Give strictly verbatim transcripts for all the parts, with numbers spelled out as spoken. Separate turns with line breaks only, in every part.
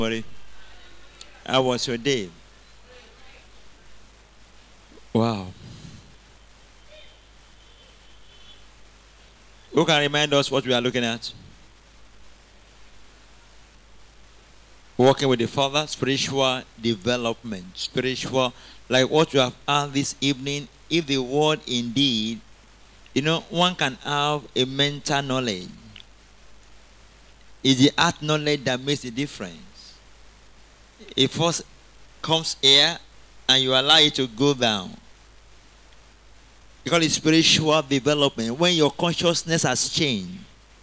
Buddy, how was your day? Wow. Who can remind us what we are looking at? Working with the Father, spiritual development. Spiritual, like what you have had this evening. If the word indeed, you know, one can have a mental knowledge. It's the art knowledge that makes the difference. It first comes here and you allow it to go down. You call it spiritual development. When your consciousness has changed.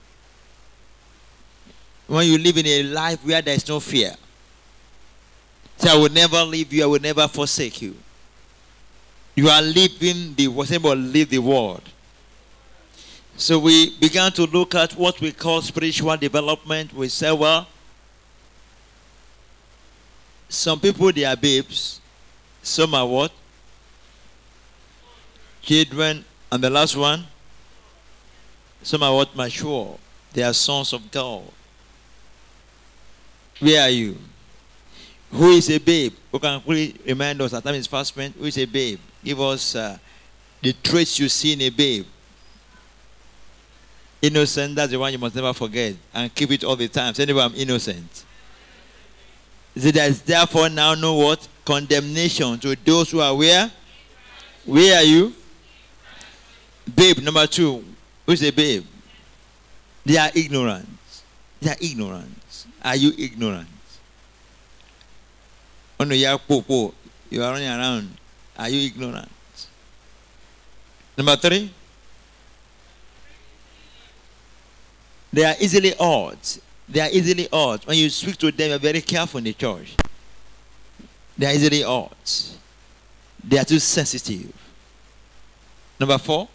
When you live in a life where there is no fear. Say, I will never leave you, I will never forsake you. You are living the whatever live the word. So we began to look at what we call spiritual development. We say, well, some people they are babes, some are what? Children, and the last one, some are what? Mature. They are sons of God. Where are you? Who is a babe? Who can really remind us at time is fast spent? Who is a babe? Give us uh, the traits you see in a babe. Innocent, that's the one you must never forget. And keep it all the time. Say, anybody, I'm innocent. See, there is therefore now no what? Condemnation to those who are where? Where are you? Babe, number two. Who is a babe? They are ignorant. They are ignorant. Are you ignorant? Oh no, you are popo. You are running around. Are you ignorant? Number three. They are easily awed. They are easily awed. When you speak to them, you are very careful in the church. They are easily awed. They are too sensitive. Number four.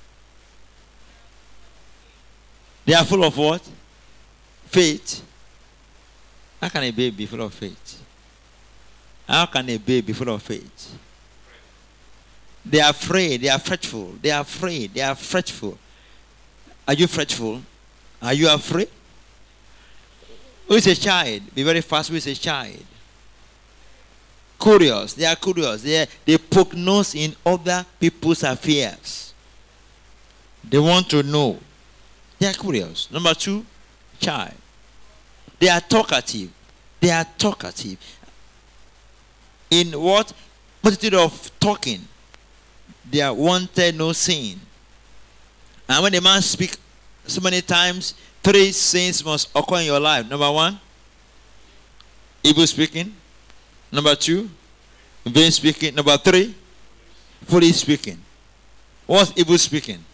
They are full of what? Faith. How can a baby be full of faith? How can a baby be full of faith? They are afraid. They are fretful. They are afraid. They are fretful. Are you fretful? Are you afraid? Who is a child? Be very fast. Who is a child? Curious. They are curious. They, are, they poke nose in other people's affairs. They want to know. They are curious. Number two, child. They are talkative. They are talkative. In what? Multitude of talking. They are wanted, no sin. And when a man speaks so many times, three sins must occur in your life. Number one, evil speaking. Number two, vain speaking. Number three, foolish speaking. What's evil speaking?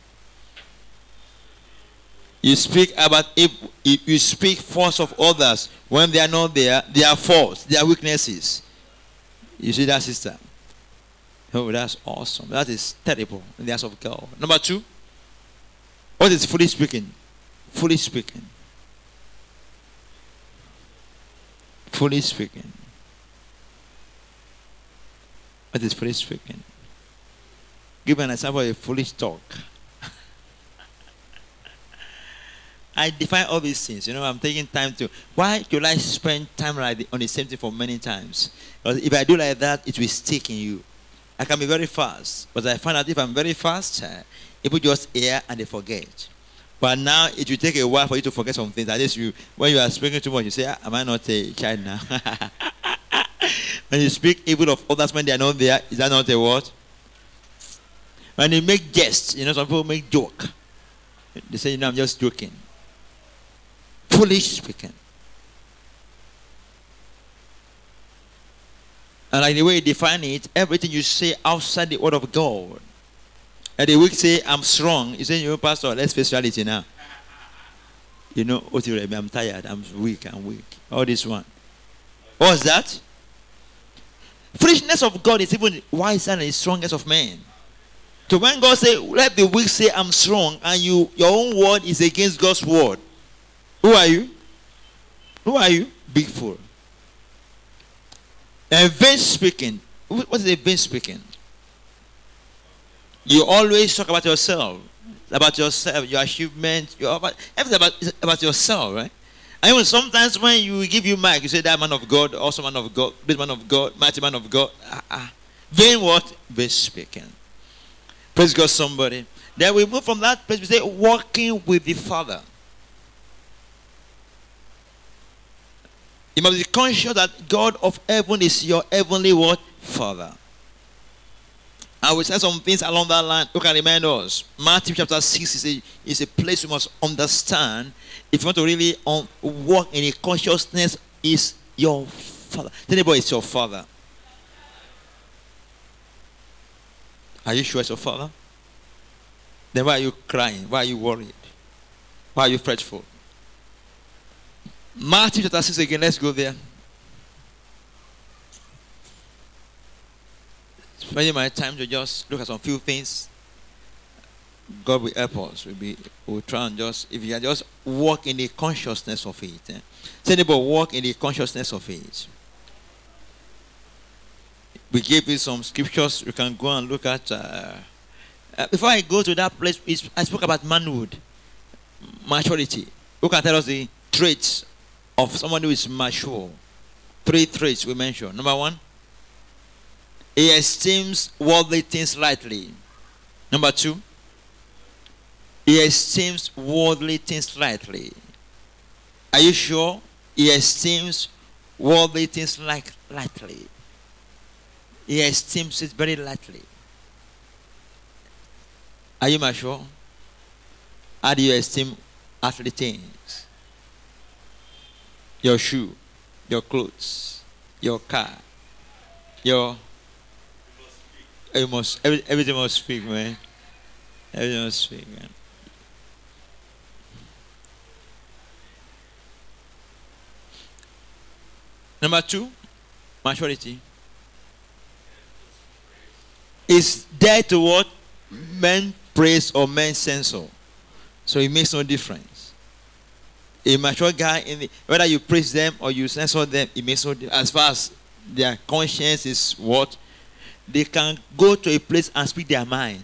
You speak about evil, you speak false of others when they are not there. They are false. They are weaknesses. You see that, sister? Oh, that's awesome. That is terrible in the eyes of God. Number two, what is foolish speaking? Foolish speaking. Foolish speaking. What is foolish speaking? Give an example of a foolish talk. I define all these things. You know, I'm taking time to. Why do I spend time like on the same thing for many times? Because if I do like that, it will stick in you. I can be very fast, but I find out if I'm very fast, uh, people just hear and they forget. But now it will take a while for you to forget some things. At least you, when you are speaking too much, you say, ah, "Am I not a child now?" When you speak evil of others when they are not there, is that not a word? When you make jests, you know, some people make joke. They say, "You know, I'm just joking." Foolish speaking. And like the way you define it, everything you say outside the word of God. And the weak say, I'm strong. You say, you know, Pastor, let's face reality now. You know, I'm tired, I'm weak, I'm weak. All this one. What's that? Foolishness of God is even wiser than the strongest of men. So when God say, let the weak say, I'm strong, and you, your own word is against God's word. Who are you? Who are you? Big fool. And vain speaking. What is a vain speaking? You always talk about yourself, about yourself, your achievement, your about everything about about yourself, right? And even sometimes when you give you mic, you say that man of God, also man of God, this man of God, mighty man of God. Ah, ah. Vain what? Vain speaking. Praise God, somebody. Then we move from that place, we say walking with the Father. You must be conscious that God of heaven is your heavenly what? Father. I will say some things along that line. You can remind us. Matthew chapter six is a, is a place you must understand. If you want to really um, walk in a consciousness, is your Father. Tell anybody it's your Father. Are you sure it's your Father? Then why are you crying? Why are you worried? Why are you fretful? Matthew chapter six again. Let's go there. Spending my time to just look at some few things. God will help us. We'll, be, we'll try and just, if you can just walk in the consciousness of it. Eh? Say, neighbor, walk in the consciousness of it. We gave you some scriptures. You can go and look at. Uh, uh, before I go to that place, I spoke about manhood, maturity. Who can tell us the traits of someone who is mature? Three traits we mentioned. Number one, he esteems worldly things lightly. Number two, he esteems worldly things lightly. Are you sure? He esteems worldly things like lightly. He esteems it very lightly. Are you mature? How do you esteem earthly things? Your shoe, your clothes, your car, your You must, every, everything must speak, man. Everything must speak, man. Number two, maturity. Is there to what men praise or men censor. So it makes no difference. A mature guy, in the, whether you praise them or you censor them, it makes no difference. As far as their conscience is what, they can go to a place and speak their mind.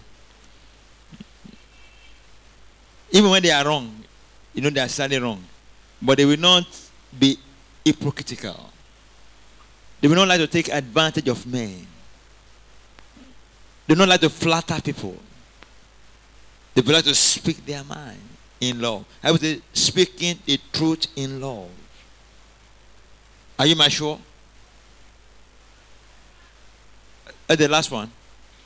Even when they are wrong, you know they are slightly wrong. But they will not be hypocritical. They will not like to take advantage of men. They will not like to flatter people. They will like to speak their mind in love. I would say speaking the truth in love. Are you mature? And the last one.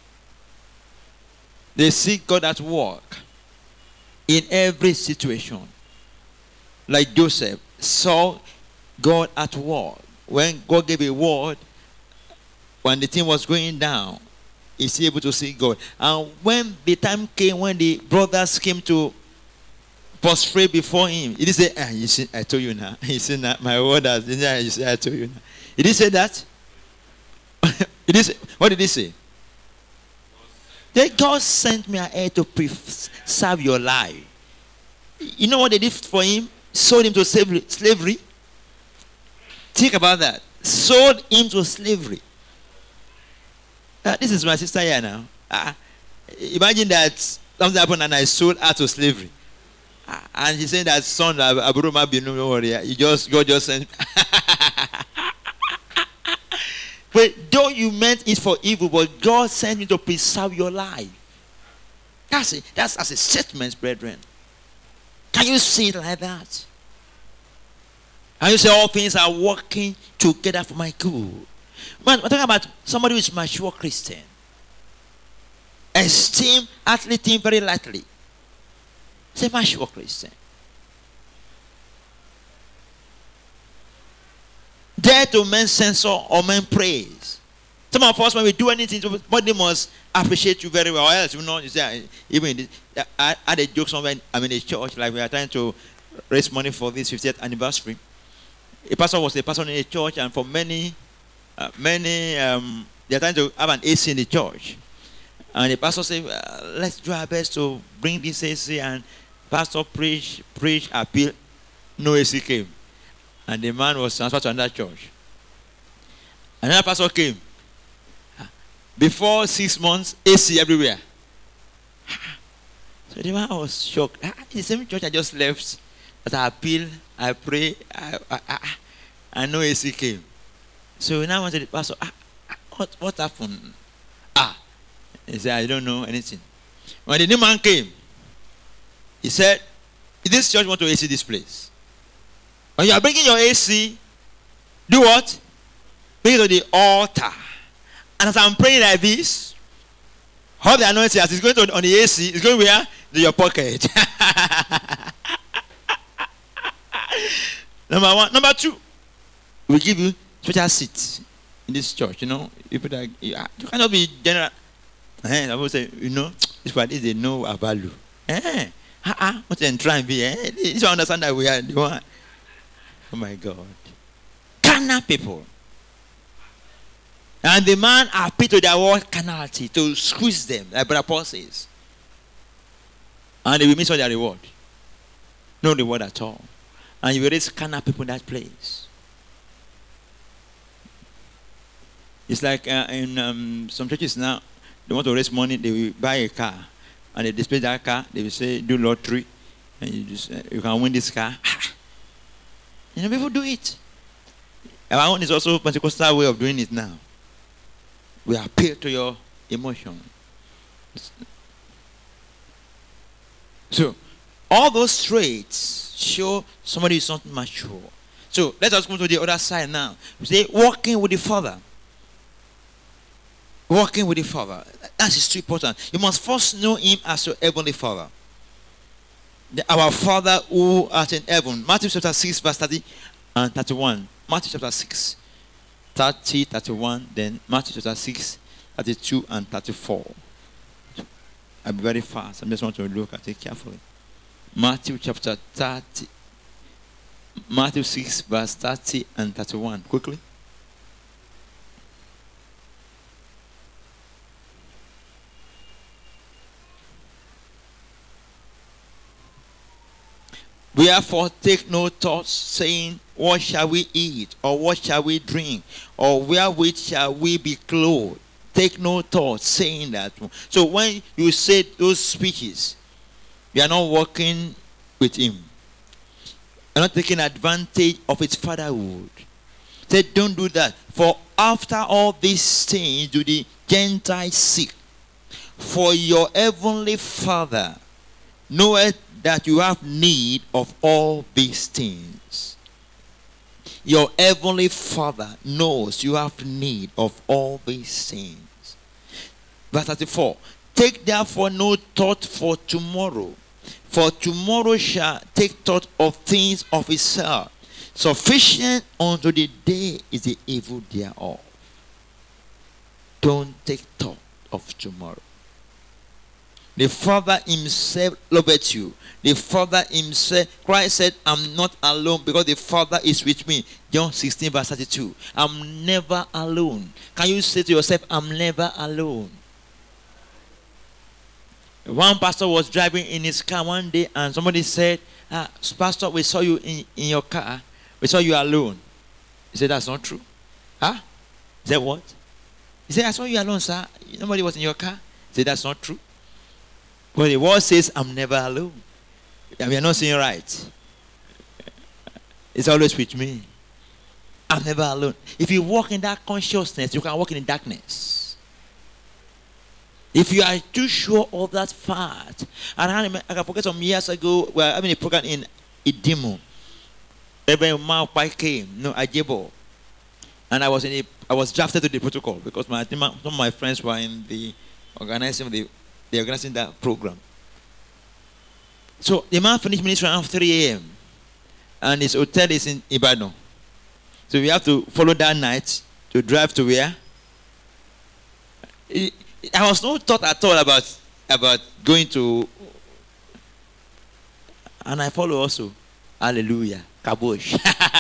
They see God at work in every situation. Like Joseph saw God at work. When God gave a word, when the thing was going down, he's able to see God. And when the time came, when the brothers came to prostrate before him, he did say, ah, you see, I told you now. He said, nah, my word has been there. You say, I told you now. He did say that? He did say, what did he say? That God sent me ahead to preserve your life. You know what they did for him? Sold him to slavery. Think about that. Sold him to slavery. Uh, this is my sister here now. Uh, imagine that something happened and I sold her to slavery. Uh, and he said that son, Aburuma Binu, don't worry. You just, God just sent. But though you meant it for evil, but God sent me to preserve your life. That's it. That's as a statement, brethren. Can you see it like that? And you say all things are working together for my good. Man, we're talking about somebody who is mature Christian. Esteem earthly things very lightly. Say mature Christian. Dare to men censor or men praise. Some of us, when we do anything, somebody must appreciate you very well. Or else, you know, you say, even this, I had a joke somewhere. I'm in a church, like we are trying to raise money for this fiftieth anniversary. A pastor was a pastor in a church, and for many, uh, many, um, they are trying to have an A C in the church. And the pastor said, well, let's do our best to bring this A C. And pastor preach, preach, appeal. No A C came. And the man was transferred to another church. Another pastor came. Before six months, A C everywhere. So the man was shocked. Ah, the same church I just left. As I appeal, I pray, I, I, I, I know A C came. So now I went to the pastor, ah, ah, what, what happened? Ah, he said, I don't know anything. When the new man came, he said, this church want to A C this place. When you are bringing your A C, do what? Bring it to the altar. And as I'm praying like this, how the anointing as it's going to on the A C, it's going where? To your pocket. Number one. Number two, we give you special seats in this church. You know, people that you, you cannot be general. Eh, I will say, you know, this part is they know our value. Eh, ah, ah, what then try and be? Eh, this one understand that we are the one. Oh my God, carnal people. And the man appealed to their word carnality to squeeze them, like Brother Paul says. And they will miss all their reward. No reward at all. And you will raise carnal people in that place. It's like uh, in um, some churches now, they want to raise money, they will buy a car. And they display that car, they will say, do lottery. And you, just, uh, you can win this car. You know, people do it. Our own is also a Pentecostal way of doing it now. We appeal to your emotion. So, all those traits show somebody is not mature. So, let us go to the other side now. We say, walking with the Father. Walking with the Father. That is too important. You must first know Him as your heavenly Father. The, our Father who art in heaven. Matthew chapter six, verse thirty and thirty-one. Matthew chapter six, thirty, thirty-one. Then Matthew chapter six, thirty-two and thirty-four. I'll be very fast. I just want to look at it carefully. Matthew chapter thirty. Matthew six, verse thirty and thirty-one. Quickly. Wherefore take no thought, saying, what shall we eat, or what shall we drink, or wherewith shall we be clothed? Take no thought, saying that. So when you say those speeches, you are not working with Him. You are not taking advantage of His fatherhood. Say, don't do that. For after all these things do the Gentiles seek. For your heavenly Father knoweth that you have need of all these things. Your heavenly Father knows you have need of all these things. Verse thirty-four. Take therefore no thought for tomorrow, for tomorrow shall take thought of things of itself. Sufficient unto the day is the evil thereof. Don't take thought of tomorrow. The Father Himself loveth you. The Father Himself, Christ said, I'm not alone because the Father is with me. John sixteen, verse thirty-two. I'm never alone. Can you say to yourself, I'm never alone? One pastor was driving in his car one day and somebody said, ah, Pastor, we saw you in, in your car. We saw you alone. He said, that's not true. Huh? He said, what? He said, I saw you alone, sir. Nobody was in your car. He said, that's not true. But the word says, I'm never alone. We are not saying right. It's always with me. I'm never alone. If you walk in that consciousness, you can walk in the darkness. If you are too sure of that fact, and I, remember, I can forget some years ago, we were having a program in Idimo. Reverend Maupai came, no, Ajebo. And I was in a, I was drafted to the protocol because my some of my friends were in the organizing the They're organizing that program. So the man finished ministry around three a.m. and his hotel is in Ibadan. So we have to follow that night to drive to where? I was no thought at all about, about going to, and I follow also. Hallelujah. Kabosh.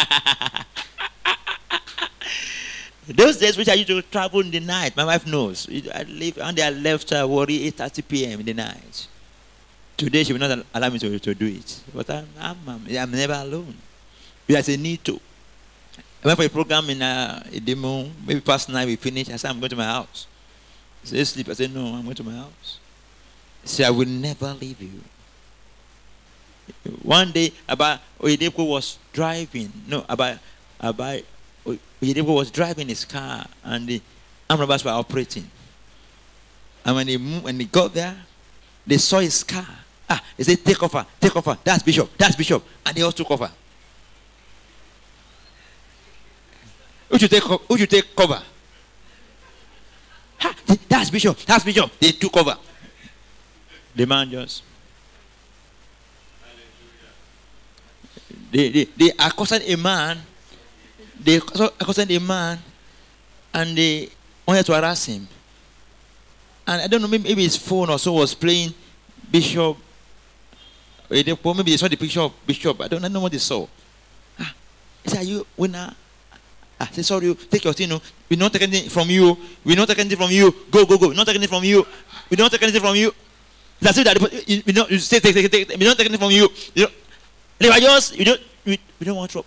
Those days which I used to travel in the night, my wife knows. I leave, and they left uh, worry eight thirty p.m. in the night. Today she will not allow me to, to do it. But I'm, I'm, I'm, I'm never alone. There's a need to. I went for a program in uh, a demo, maybe past nine we finished. I said, I'm going to my house. He said, sleep. I said, no, I'm going to my house. He said, I will never leave you. One day, about Oyedepo was driving. No, about about Oyedepo was driving his car, and the armed robbers were operating. And when they moved, when they got there, they saw his car. Ah, they said, "Take over, take over. That's Bishop. That's Bishop." And they all took over. Who should take? Who should take cover? Ha, that's Bishop. That's Bishop. They took over. The man just. They, they, they accosted a man. They accosted a man, and they wanted to harass him. And I don't know, maybe, maybe his phone or so was playing Bishop. Maybe they saw the picture of Bishop. I don't know what they saw. Ah, he said, "Are you winner?" I said, "Sorry, take your thing. No. We're not taking anything from you. We're not taking anything from you. Go, go, go. We're not taking anything from you. We're not taking anything from you." That's it. That we don't. You say, take, take, take. We're not taking anything from you. You know, they were just. We don't. We, we don't want trouble.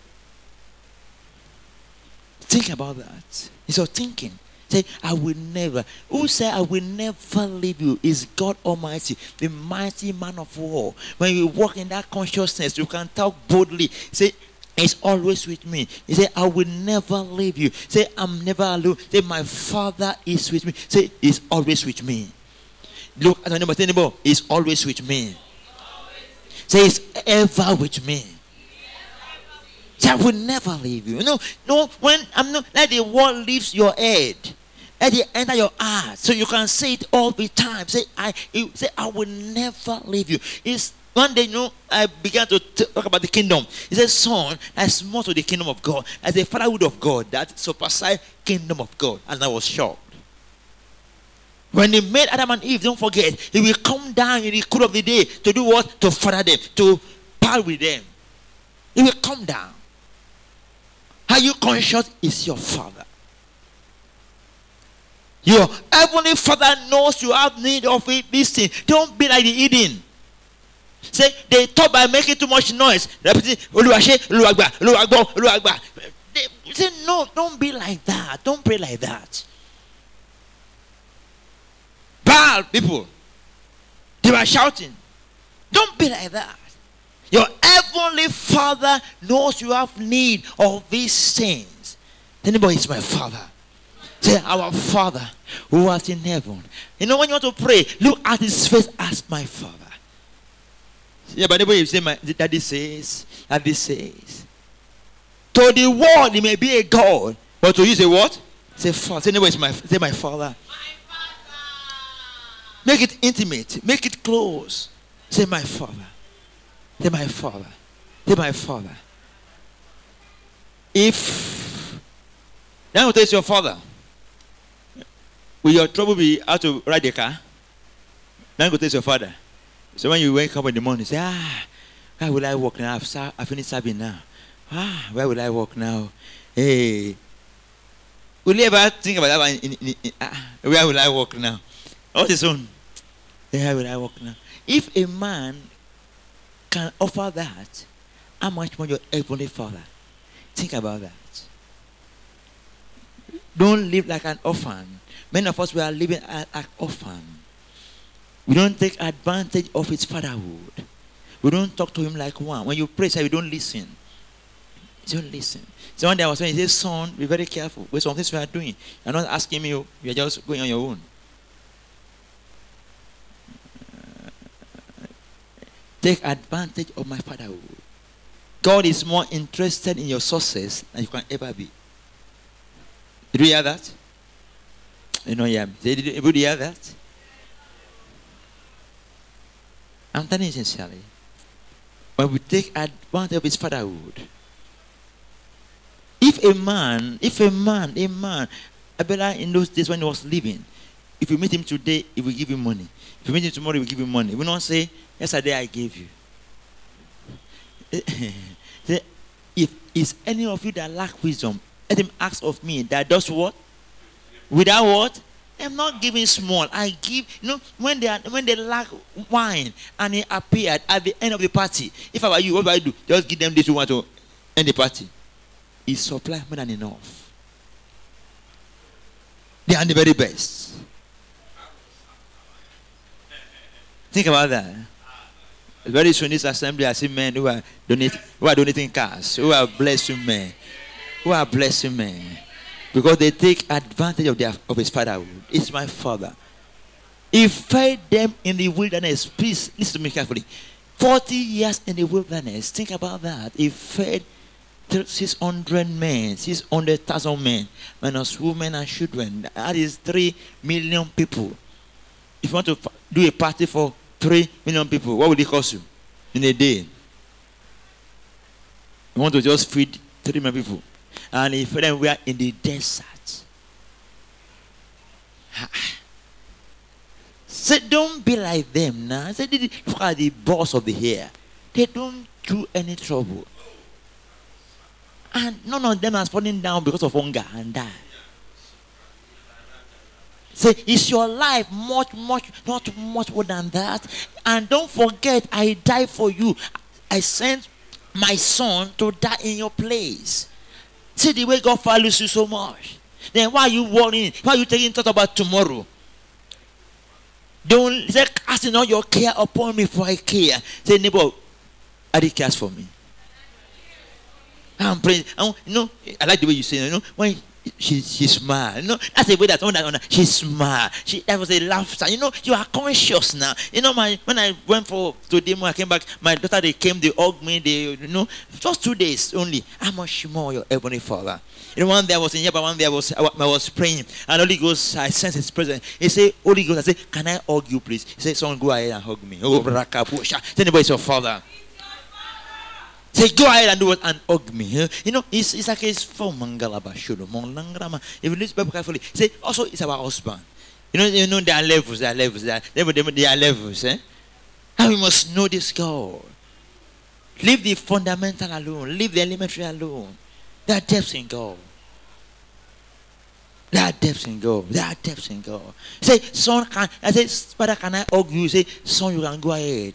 Think about that. He's all thinking. Say, "I will never." Who said, "I will never leave you"? Is God Almighty, the mighty man of war. When you walk in that consciousness, you can talk boldly. Say, "It's always with me." He said, "I will never leave you." Say, "I'm never alone." Say, "My Father is with me." Say, "He's always with me." Look at the neighbor. Say, "Neighbor, He's always with me." Say, "He's ever with me." Say, "I will never leave you." No, no. When I'm not, let the word leaves your head. Let it enter your heart, so you can say it all the time. Say, "I." Say, "I will never leave you." It's one day, you know, I began to talk about the kingdom. He said, "Son, that's more to the kingdom of God, as the fatherhood of God that surpasses kingdom of God." And I was shocked. When he made Adam and Eve, don't forget, he will come down in the cool of the day to do what? To father them, to part with them. He will come down. Are you conscious? Is your father. Your heavenly Father knows you have need of it. This thing. Don't be like the Eden. Say, they thought by making too much noise. Repeating, "Oluwase, Oluwagba, Oluwagbo, Oluwagba." They say, no, don't be like that. Don't pray like that. Baal people, they were shouting. Don't be like that. Your heavenly Father knows you have need of these things. Anybody is my Father. Say, "Our Father who art in heaven." You know, when you want to pray, look at his face as my Father. Yeah, but anybody say, "My daddy says," daddy says. To the world, he may be a God, but to you say what? Say, "Father." Say, "Anybody is my, say, my Father." My Father. Make it intimate. Make it close. Say, "My Father." Say, "My Father." Say, "My Father." If now it's your father, will your trouble be how to ride the car? Now go tell your father. So when you wake up in the morning, you say, "Ah, where will I walk now? I've, ser- I've finished serving now. Ah, where will I walk now? Hey, will you ever think about that one? In, in, in, ah, where will I walk now? What is on? Where will I walk now?" If a man can offer that, how much more your heavenly Father? Think about that. Don't live like an orphan. Many of us, we are living like orphan. We don't take advantage of his fatherhood. We don't talk to him like one. When you pray, say, you don't listen. You don't listen. So one day I was saying, he says, "Son, be very careful with some things we are doing. You're not asking me, you're just going on your own." Take advantage of my fatherhood. God is more interested in your success than you can ever be. Did you hear that? You know, yeah. Did you hear that? I'm telling you sincerely. When we take advantage of his fatherhood, if a man, if a man, a man, Abela in those days when he was living, if you meet him today, he will give you money. If you meet him tomorrow, he will give you money. He will not say, "Yesterday I gave you." If is any of you that lack wisdom, let him ask of me that does what? Without what? I'm not giving small. I give, you know, when they are, when they lack wine and he appeared at the end of the party. If I were you, what would I do? Just give them this you want to end the party. He supply more than enough. They are the very best. Think about that. Very soon, this assembly, I see men who are donating, who are donating cars, who are blessing men, who are blessing men, because they take advantage of their of his fatherhood. It's my father. He fed them in the wilderness. Please listen to me carefully. Forty years in the wilderness. Think about that. He fed six hundred men, six hundred thousand men, minus women and children. That is three million people. If you want to do a party for three million people, what would it cost you in a day? You want to just feed three million people. And if them were in the desert. Say, don't be like them now. Say, look at the boss of the hair. They don't do any trouble. And none of them are falling down because of hunger and die. Say, is your life much, much, not much more than that? And don't forget, I died for you. I sent my son to die in your place. See the way God values you so much. Then why are you worrying? Why are you taking thought about tomorrow? Don't say, casting all your care upon me, for I care. Say, neighbor, Adi cares for me. I'm praying. I, you know, I like the way you say, you know, when she she smiled. You know, that's the way that on that on she smiled. She that was a laughter. You know, you are conscious now. You know, my when I went for to demo, I came back. My daughter they came, they hugged me. They you know, just two days only. How much more your heavenly Father? You know, one day I was in here, but one day I was I was praying, and Holy Ghost, I sensed His presence. He said, Holy Ghost, I said, can I hug you, please? He said, son, go ahead and hug me. Oh, Rakapusha. Tell anybody it's your father. Say, go ahead and do it and hug me. You know, it's, it's like it's for Mangalaba Shudo. If you listen Bible carefully, say also it's about husband. You know, you know there are levels, there are levels, there are, there are levels, eh? And we must know this God. Leave the fundamental alone, leave the elementary alone. There are depths in God. There are depths in God. There are depths in God. Say, son, can I say, Father, can I hug you? Say, son, you can go ahead.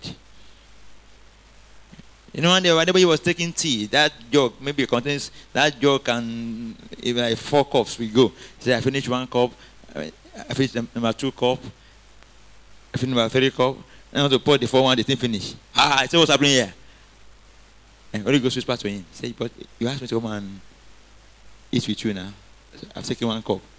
You know, whenever he was taking tea, that jug maybe contains that jug can even like four cups we go. Say, I finished one cup, I finished number two cup, I finished number three cup, and I want to pour the fourth one, they didn't finish. Ah, I say, what's happening here? And Holy Ghost whispered to him, say, but you asked me to come and eat with you now. I've taken one cup.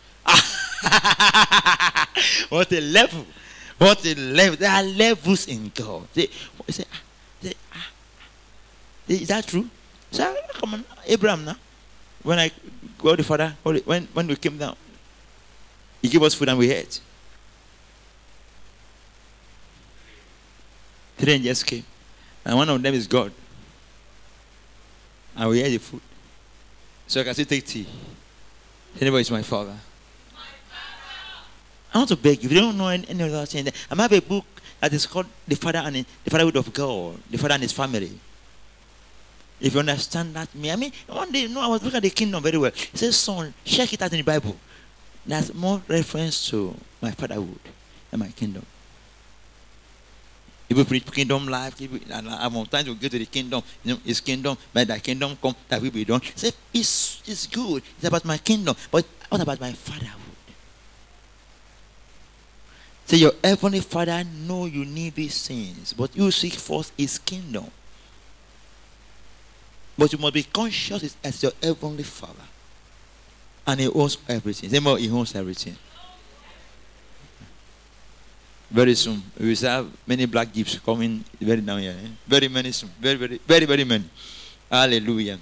What a level! What a level! There are levels in God. They, say, say, ah. Is that true? So come on, Abraham now. When I go to the Father, when, when we came down, He gave us food and we ate. Three angels came. And one of them is God. And we ate the food. So I can still take tea. Anybody is my father. I want to beg you, if you don't know any, any other thing, I have a book that is called The Father and the Fatherhood of God, The Father and His Family. If you understand that, me, I mean, one day, you know, I was looking at the kingdom very well. It says, son, check it out in the Bible. There's more reference to my fatherhood and my kingdom. If we preach kingdom life, I'm trying to get to the kingdom, you know, His kingdom, by the kingdom come, that will be done. Say, it's, it's good, it's about my kingdom, but what about my fatherhood? Say, your heavenly Father know you need these things, but you seek first His kingdom. But you must be conscious as your heavenly Father. And He owns everything. Say more, He owns everything. Very soon, we will have many black gifts coming very down here. Eh? Very many soon. Very, very, very, very many. Hallelujah.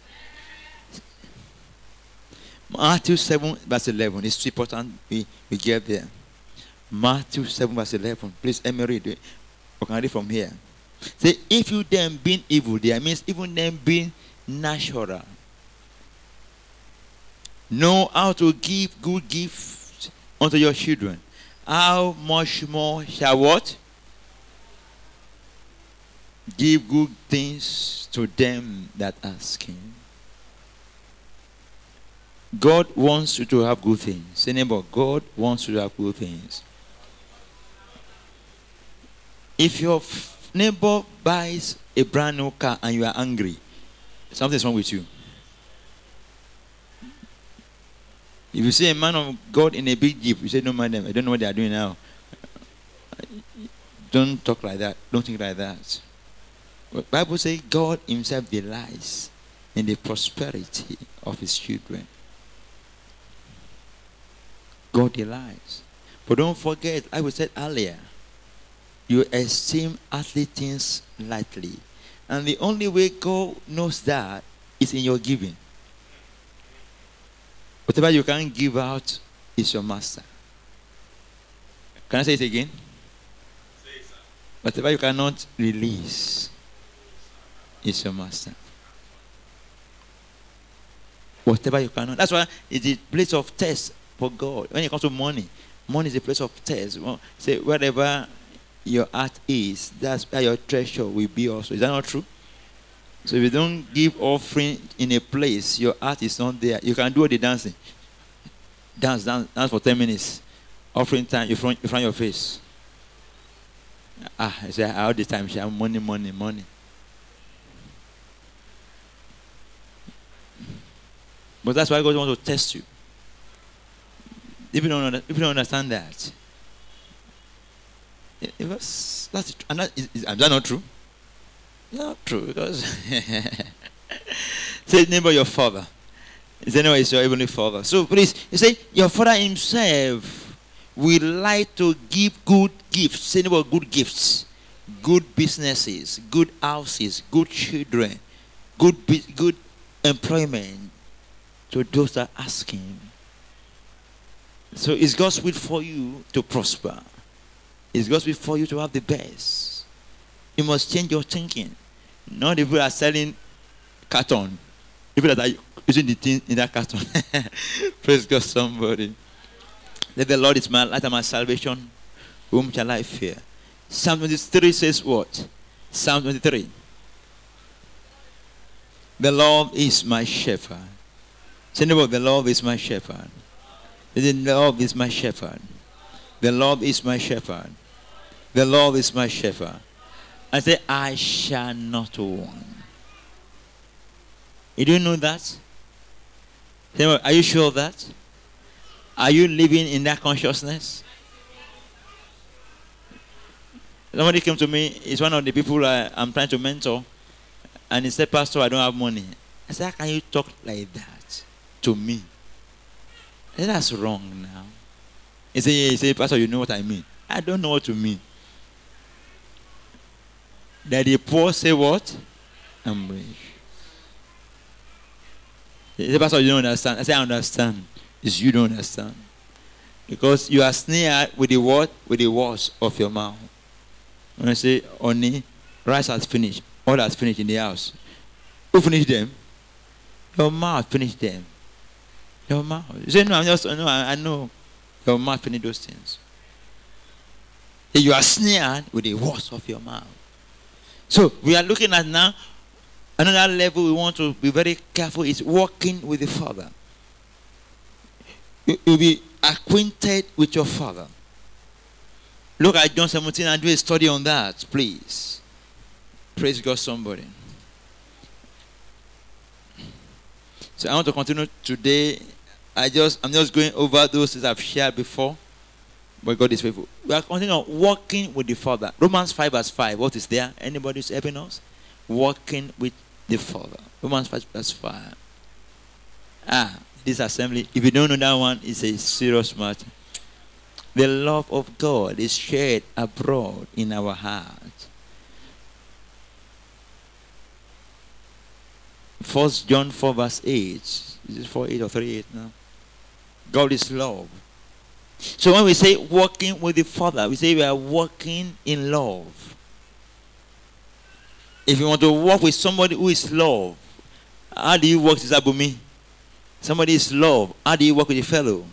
Matthew seven, verse eleven. It's important we, we get there. Matthew seven, verse eleven. Please, let me read it. We can read from here. Say, if you then being evil, there means even them being natural, know how to give good gifts unto your children, how much more shall what? Give good things to them that ask Him. God wants you to have good things. Say, neighbor, God wants you to have good things. If your neighbor buys a brand new car and you are angry, something's wrong with you. If you see a man of God in a big jeep, you say, don't mind them. I don't know what they are doing now. Don't talk like that. Don't think like that. The Bible says God himself delights in the prosperity of his children. God delights. But don't forget, I was said earlier, you esteem earthly things lightly. And the only way God knows that is in your giving. Whatever you can give out is your master. Can I say it again? Say it, sir. Whatever you cannot release is your master. Whatever you cannot. That's why it's a place of test for God. When it comes to money, money is a place of test. Well, say wherever your heart is, that's where your treasure will be also. Is that not true? So if you don't give offering in a place, your heart is not there. You can do all the dancing. Dance, dance, dance for ten minutes. Offering time in front, in front of your face. Ah, I say all the time, she have money, money, money. But that's why God wants to test you. If you don't, if you don't understand that, it, it was, that's, and that, is, is, is that not true? Not true, because say neighbor your father. Is anyway is your heavenly father. So please, you say your father himself will like to give good gifts. Say neighbor good gifts, good businesses, good houses, good children, good good employment to those that ask him. So it's God's will for you to prosper. It's God's will for you to have the best. You must change your thinking. Not the people that are selling carton. People that are using the thing in that carton. Praise God, somebody. Let the Lord is my light and my salvation. Whom shall I fear? Psalm twenty-three says what? Psalm twenty-three. The Lord is my shepherd. Say neighbor, the Lord is my shepherd. The Lord is my shepherd. The Lord is my shepherd. The Lord is my shepherd. I say, I shall not want. You don't know that? Are you sure of that? Are you living in that consciousness? Somebody came to me, he's one of the people I, I'm trying to mentor, and he said, Pastor, I don't have money. I said, how can you talk like that to me? I said, that's wrong now. He said, yeah, he said, Pastor, you know what I mean. I don't know what you mean. That the poor say what? I'm rich. He said, Pastor, you don't understand. I said, I understand. It's you don't understand. Because you are snared with the word, with the words of your mouth. When I say, Oni, rice has finished. All has finished in the house. Who finished them? Your mouth finished them. Your mouth. You say, no, I'm just, no, I, I know. Your mouth finished those things. You are snared with the words of your mouth. So we are looking at now another level we want to be very careful is walking with the Father. You will be acquainted with your Father. Look at John seventeen and do a study on that, please. Praise God, somebody. So I want to continue today. I just I'm just going over those things I've shared before. But God is faithful. We are continuing walking with the Father. Romans five verse five. What is there? Anybody who's helping us? Walking with the Father. Romans five verse five. Ah, this assembly. If you don't know that one, it's a serious matter. The love of God is shared abroad in our heart. First John four verse eight. Is it four eight or three eight now? God is love. So when we say walking with the Father, we say we are walking in love. If you want to walk with somebody who is love, how do you walk with Abumi? Somebody is love. How do you walk with a fellow?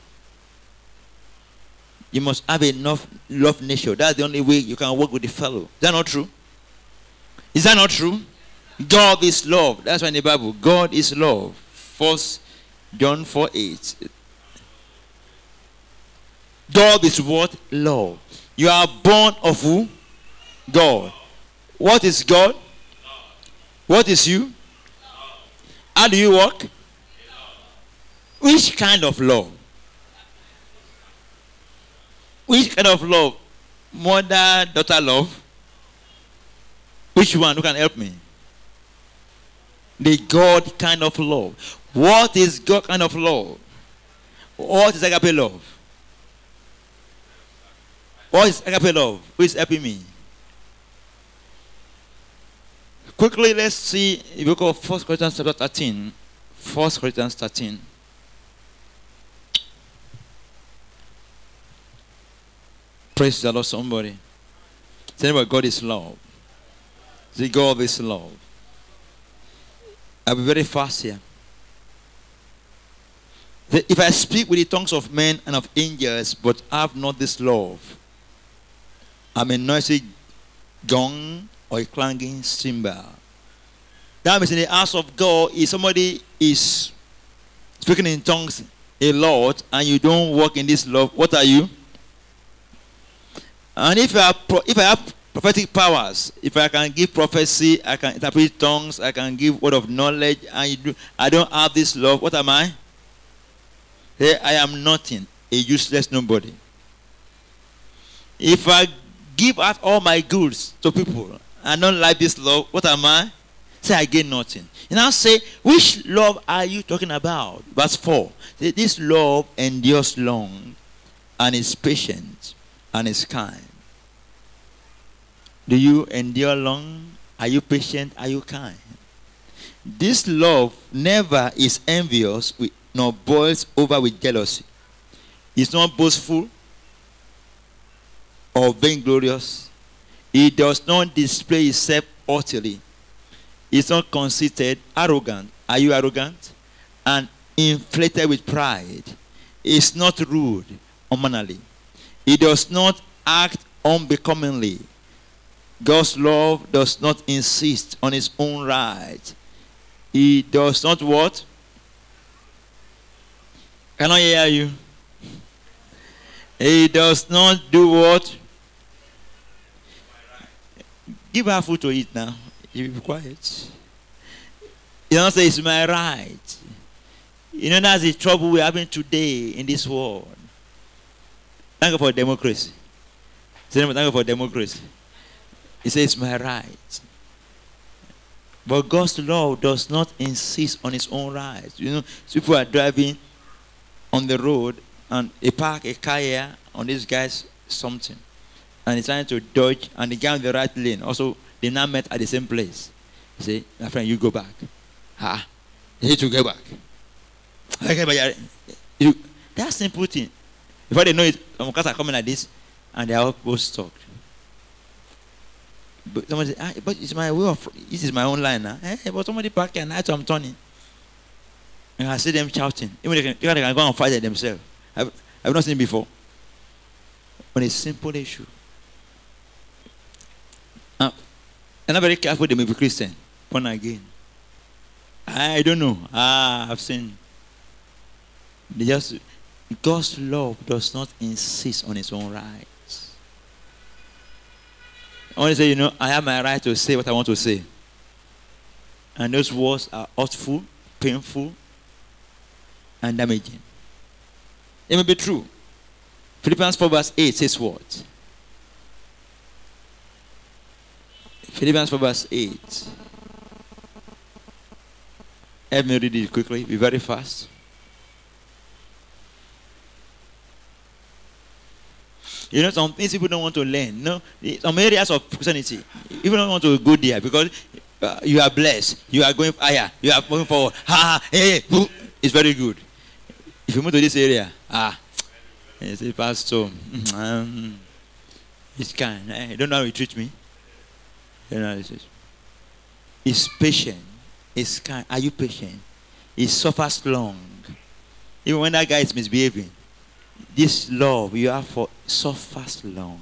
You must have enough love nature. That's the only way you can walk with the fellow. Is that not true? Is that not true? God is love. That's why in the Bible, God is love. First John four eight. God is what? Love. You are born of who? God. What is God? What is you? How do you walk? Which kind of love? Which kind of love? Mother-daughter love? Which one? Who can help me? The God kind of love. What is God kind of love? What is agape love? What is agape love? Who is helping me? Quickly, let's see if we go First Corinthians chapter thirteen. First Corinthians thirteen. Praise the Lord, somebody. Tell me what God is love. The God is love. I'll be very fast here. If I speak with the tongues of men and of angels, but have not this love, I'm a noisy gong or a clanging cymbal. That means in the house of God, if somebody is speaking in tongues a lot and you don't walk in this love, what are you? And if I, if I have prophetic powers, if I can give prophecy, I can interpret tongues, I can give word of knowledge, and you do, I don't have this love, what am I? Hey, I am nothing, a useless nobody. If I give out all my goods to people and don't like this love, what am I? Say I gain nothing. You now say, which love are you talking about? Verse four. Say, this love endures long and is patient and is kind. Do you endure long? Are you patient? Are you kind? This love never is envious with, nor boils over with jealousy. It's not boastful or vainglorious. It does not display itself haughtily. It's not conceited, arrogant. Are you arrogant? And inflated with pride. It's not rude, unmannerly. It does not act unbecomingly. God's love does not insist on its own right. It does not what? Can I hear you? It does not do what? Give her food to eat now. You be quiet. You don't say it's my right. You know that's the trouble we're having today in this world. Thank you for democracy. Thank you for democracy. He says it's my right. But God's law does not insist on its own rights. You know, people are driving on the road and they park a car here on this guy's something. And he's trying to dodge, and the guy on the right lane also, they now met at the same place. He say, my friend, you go back. Ah, you need to go back. Okay, but you, that's simple thing. Before they know it, some cars are coming like this, and they are all both stuck. But somebody say, ah, but it's my way of, this is my own line now. Hey, but somebody parked here, and now I'm turning. And I see them shouting. Even they can, they can go and fight it themselves. I've, I've not seen it before. On a simple issue. Uh, and I'm very careful they may be Christian. Born again. I don't know. Ah, I've seen. They just, God's love does not insist on its own rights. I want to say, you know, I have my right to say what I want to say. And those words are hurtful, painful, and damaging. It may be true. Philippians four verse eight says what? Philippians four verse eight. Let me read it quickly, be very fast. You know, some things people don't want to learn. No, some areas of Christianity, people don't want to go there because uh, you are blessed. You are going higher. You are moving forward. Ha ha. Hey, hey. It's very good. If you move to this area, ah, it's a pastor. Um, it's kind. I don't know how he treats me. You know, it's, it's patient. It's kind. Are you patient? It suffers long. Even when that guy is misbehaving, this love you have for suffers long.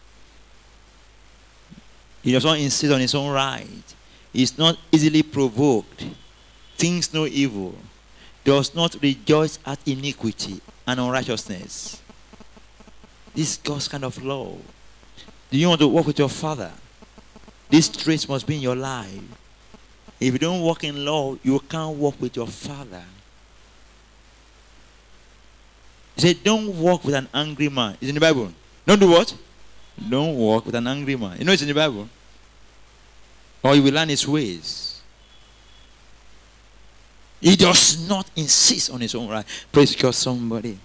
He does not insist on his own right. He's not easily provoked. Thinks no evil. Does not rejoice at iniquity and unrighteousness. This is God's kind of love. Do you want to walk with your Father? These traits must be in your life. If you don't walk in love, you can't walk with your Father. He said, don't walk with an angry man. It's in the Bible. Don't do what? Don't walk with an angry man. You know it's in the Bible. or you will learn his ways. He does not insist on his own right. Praise God, somebody.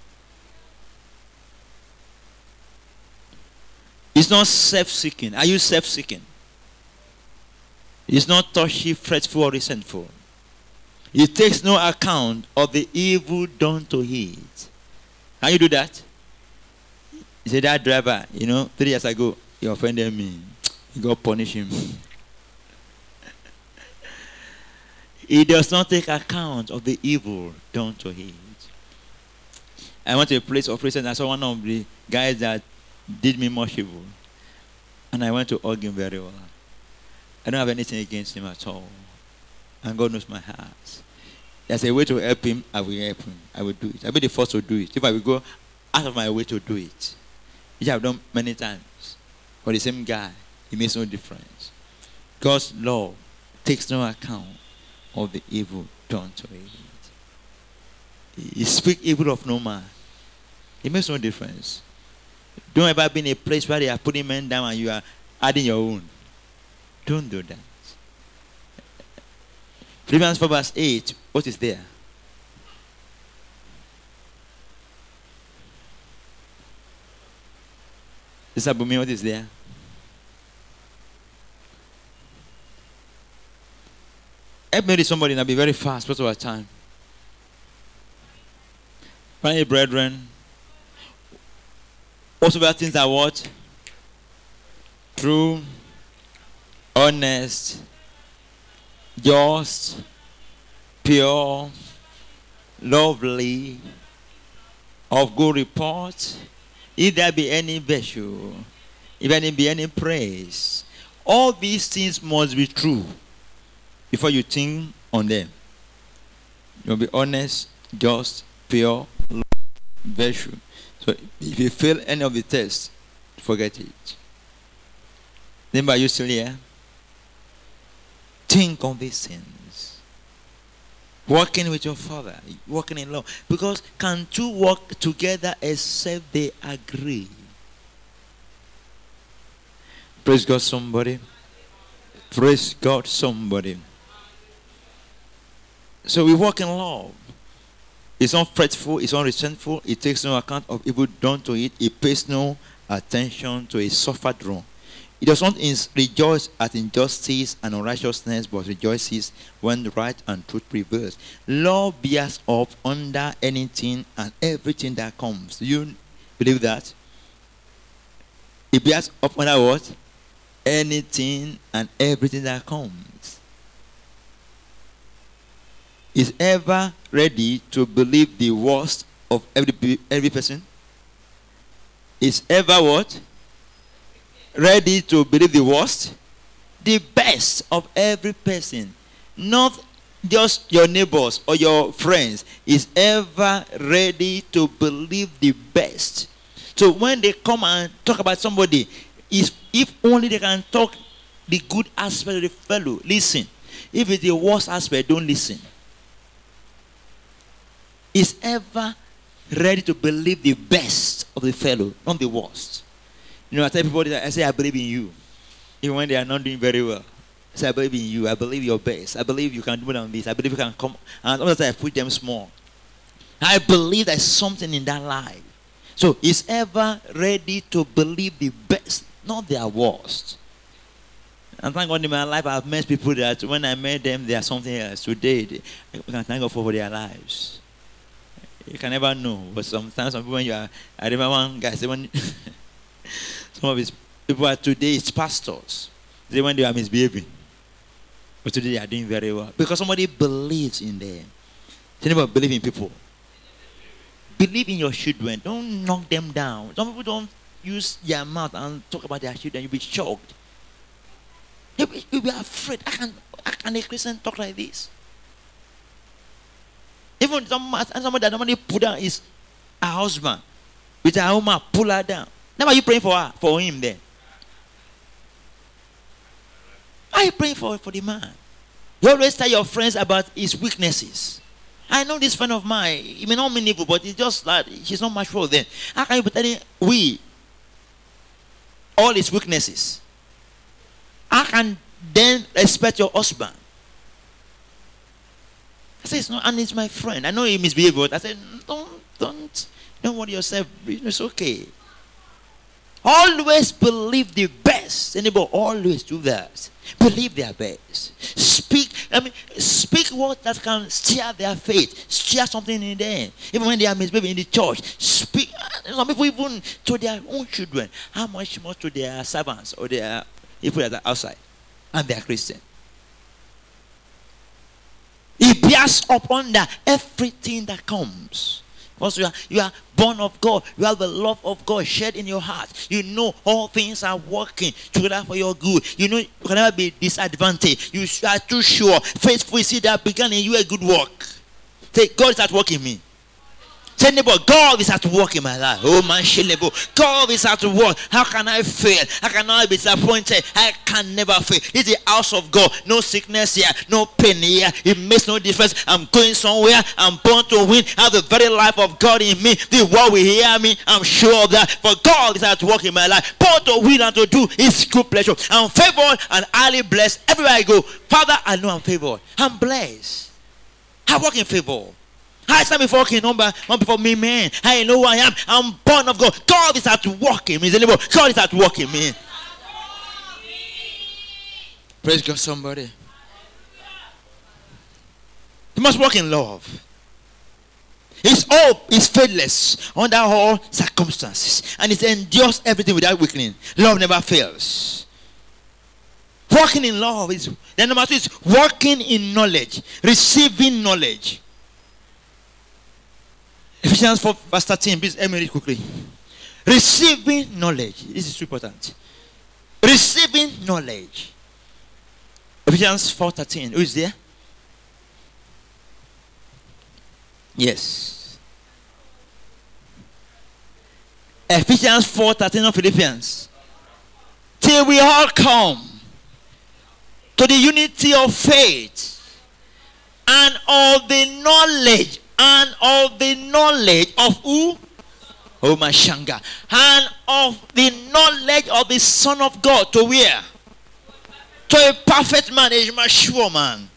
It's not self-seeking. Are you self-seeking? It's not touchy, fretful, or resentful. He takes no account of the evil done to it. Can you do that? He said, that driver, you know, three years ago, he offended me. God punish him. He does not take account of the evil done to it. I went to a place of prison. I saw one of the guys that did me much evil. And I went to hug him very well. I don't have anything against him at all. And God knows my heart. There's a way to help him, I will help him. I will do it. I'll be the first to do it. If I will go out of my way to do it, which I've done many times. For the same guy, it makes no difference. God's law takes no account of the evil done to it. He speaks evil of no man. It makes no difference. Don't ever be in a place where they are putting men down and you are adding your own. Don't do that. Philippians four verse eight, what is there? This Abumi, what is there? Help me with somebody and I'll be very fast most of our time. Finally, brethren, whatsoever things are what? True, honest, just, pure, lovely, of good report, if there be any virtue, if there be any praise, all these things must be true before you think on them. You'll be honest, just, pure, lovely, virtue. So if you fail any of the tests, forget it. Then, are you still here? Think on these things. Working with your father, working in love. Because can two work together except they agree? Praise God, somebody. Praise God, somebody. So we work in love. It's not fretful, it's not resentful, it takes no account of evil done to it, it pays no attention to a suffered wrong. It does not rejoice at injustice and unrighteousness, but rejoices when right and truth prevails. Love bears up under anything and everything that comes. Do you believe that? It bears up under what? Anything and everything that comes. Is ever ready to believe the worst of every, every person? Is ever what? Ready to believe the worst? The best of every person. Not just your neighbors or your friends. Is ever ready to believe the best. So when they come and talk about somebody, is if only they can talk the good aspect of the fellow, listen. If it's the worst aspect, don't listen. Is ever ready to believe the best of the fellow, not the worst. You know, I tell people that I say, I believe in you. Even when they are not doing very well. I say, I believe in you. I believe your best. I believe you can do more than this. I believe you can come. And sometimes I put them small. I believe there's something in that life. So, is ever ready to believe the best, not their worst. And thank God in my life, I've met people that when I met them, they are something else. Today, they, we can thank God for their lives. You can never know. But sometimes, some people, when you are, I remember one guy said, when some of his people are today, it's pastors. They when they are misbehaving. But today they are doing very well. Because somebody believes in them. Anybody believe in people? Believe in your children. Don't knock them down. Some people don't use their mouth and talk about their children. You'll be shocked. You'll be, you'll be afraid. How can, how can a Christian talk like this? Even somebody that normally put down is a husband. With a woman, pull her down. Now are you praying for her, for him then? Why are you praying for, for the man? You always tell your friends about his weaknesses. I know this friend of mine, he may not mean evil, but it's just that she's not much for them. How can you be telling we all his weaknesses? How can then respect your husband. I said, it's not, and it's my friend. I know he misbehaved, but I said, don't, don't, don't worry yourself. It's okay. Always believe the best. Anybody always do that. Believe their best. Speak, I mean, speak what that can stir their faith, stir something in them. Even when they are misbehaving in the church, speak. Some people even to their own children. How much more to their servants or their people that are outside, and they are Christian. He bears up under everything that comes. Because you are, you are born of God. You have the love of God shed in your heart. You know all things are working together for your good. You know you can never be disadvantaged. You are too sure. Faithful, see that began in you a good work. Say, God is at work in me. Say, neighbor, God is at work in my life. Oh, man, neighbor, God is at work. How can I fail? How can I be disappointed? I can never fail. This is the house of God. No sickness here, no pain here. It makes no difference. I'm going somewhere. I'm born to win. I have the very life of God in me. The world will hear me. I'm sure of that. For God is at work in my life. Born to win and to do His good pleasure. I'm favored and highly blessed everywhere I go. Father, I know I'm favored. I'm blessed. I walk in favor. I stand before King number one before me, man. I know who I am. I'm born of God. God is at work in me. God is at work in me. Praise God, somebody. You must walk in love. His hope is faithless under all circumstances, and it endures everything without weakening. Love never fails. Walking in love is then number two is walking in knowledge, receiving knowledge. Ephesians four verse thirteen. Please let me read quickly. Receiving knowledge. This is important. Receiving knowledge. Ephesians four thirteen. Who is there? Yes. Ephesians four thirteen of Philippians. Till we all come to the unity of faith and of the knowledge. And of the knowledge of who? Oh, my shanga. And of the knowledge of the Son of God. To where? To a perfect man, a mature man.